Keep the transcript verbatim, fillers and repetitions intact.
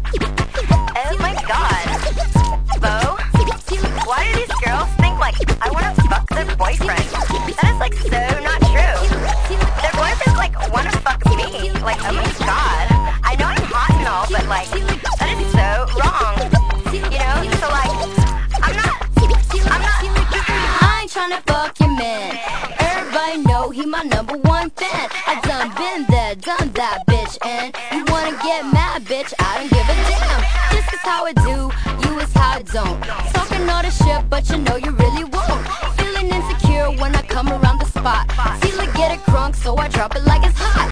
Oh my god. Bo, why do these girls think like I wanna fuck their boyfriend? That is like so not true. Their boyfriends like wanna fuck me. Like, oh my god. I know I'm hot and all, but like that is so wrong. You know? So like I'm not I'm not I ain't tryna fuck your man. Everybody know he my number one fan. I done been there, done that, bitch. And you wanna get mad, bitch, I don't give a damn. This is how I do, you is how I don't. Talking all the shit, but you know you really won't. Feeling insecure when I come around the spot. Feel like get it crunk, so I drop it like it's hot.